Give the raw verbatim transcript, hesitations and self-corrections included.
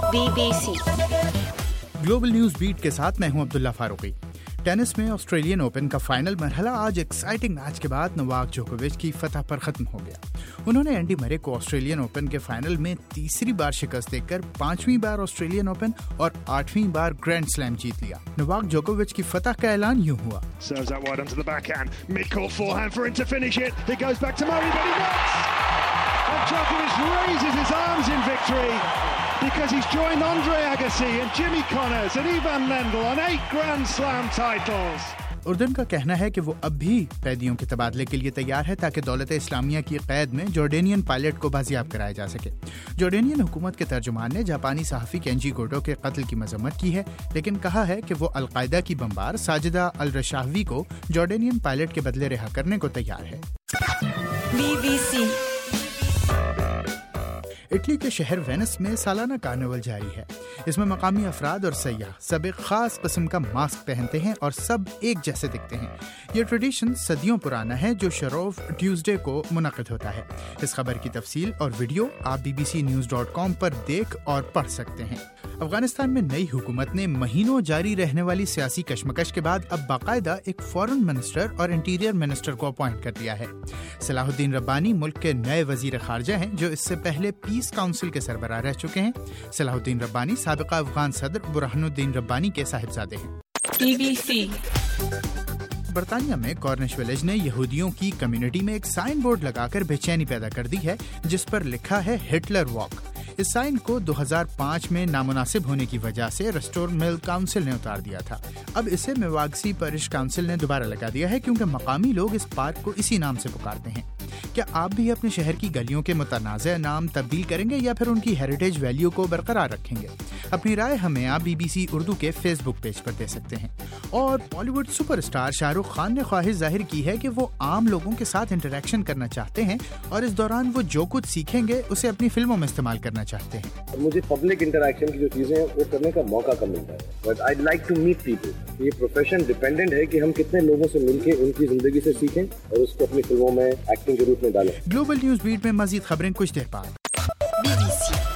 Be B C global news beat کے ساتھ میں ہوں عبداللہ فاروقی۔ ٹینس میں آسٹریلین اوپن کا فائنل مرحلہ آج ایکسائٹنگ میچ کے بعد نوواک جوکووچ کی فتح پر ختم ہو گیا۔ انہوں نے اینڈی مرے کو آسٹریلین اوپن کے فائنل میں تیسری بار شکست دے کر پانچویں بار آسٹریلین اوپن اور آٹھویں بار گرینڈ سلیم جیت لیا۔ نوواک جوکووچ کی فتح کا اعلان یوں ہوا۔ Because he's joined Andre Agassi and Jimmy Connors and Ivan Lendl on eight Grand Slam titles. اردن کا کہنا ہے کہ وہ اب بھی قیدیوں کے تبادلے کے لیے تیار ہے تاکہ دولت اسلامیہ کی قید میں جارڈینین پائلٹ کو بازیاب کرایا جا سکے۔ جارڈینین حکومت کے ترجمان نے جاپانی صحافی کینجی گوٹو کے قتل کی مذمت کی ہے، لیکن کہا ہے کہ وہ القاعدہ کی بمبار ساجدہ الرشاوی کو جارڈینین پائلٹ کے بدلے رہا کرنے کو تیار ہے۔ بی بی سی اٹلی کے شہر وینس میں سالانہ کارنیول جاری ہے۔ اس میں مقامی افراد اور سیاح سب ایک خاص قسم کا ماسک پہنتے ہیں اور سب ایک جیسے دکھتے ہیں۔ یہ ٹریڈیشن صدیوں پرانا ہے جو شروف ٹیوزڈے کو منعقد ہوتا ہے۔ اس خبر کی تفصیل اور ویڈیو آپ B B C news dot com پر دیکھ اور پڑھ سکتے ہیں۔ افغانستان میں نئی حکومت نے مہینوں جاری رہنے والی سیاسی کشمکش کے بعد اب باقاعدہ ایک فورن منسٹر اور انٹیریئر منسٹر کو اپوائنٹ کر دیا ہے۔ صلاح الدین ربانی ملک کے نئے وزیر خارجہ ہیں جو اس سے پہلے پیس کاؤنسل کے سربراہ رہ چکے ہیں۔ صلاح الدین ربانی سابقہ افغان صدر برہان الدین ربانی کے صاحبزادے ہیں۔ بی بی سی برطانیہ میں کارنش ولیج نے یہودیوں کی کمیونٹی میں ایک سائن بورڈ لگا کر بے چینی پیدا کر دی ہے جس پر لکھا ہے ہٹلر واک۔ اس سائن کو دو ہزار پانچ میں نامناسب ہونے کی وجہ سے ریسٹور مل کاؤنسل نے اتار دیا تھا۔ اب اسے میواگسی پرش کاؤنسل نے دوبارہ لگا دیا ہے کیونکہ مقامی لوگ اس پارک کو اسی نام سے پکارتے ہیں۔ کیا آپ بھی اپنے شہر کی گلیوں کے متنازع نام تبدیل کریں گے یا پھر ان کی ہیریٹیج ویلیو کو برقرار رکھیں گے؟ اپنی رائے ہمیں آپ بی بی سی اردو کے فیس بک پیج پر دے سکتے ہیں۔ اور Bollywood super star Shah Rukh Khan نے خواہش ظاہر کی ہے کہ وہ عام لوگوں کے ساتھ انٹریکشن کرنا چاہتے ہیں اور اس دوران وہ جو کچھ سیکھیں گے اسے اپنی فلموں میں استعمال کرنا چاہتے ہیں۔ مجھے پبلک انٹریکشن کی جو چیزیں ہیں وہ کرنے کا موقع کم ملتا ہے، but I like to meet people. یہ پروفیشن ڈیپینڈنٹ ہے کہ ہم کتنے لوگوں سے مل کے ان کی زندگی سے سیکھیں اور اس کو اپنی فلموں میں ایکٹنگ کے روپ میں ڈالیں۔ گلوبل نیوز بیٹ میں مزید خبریں کچھ دیر بعد۔ Be B C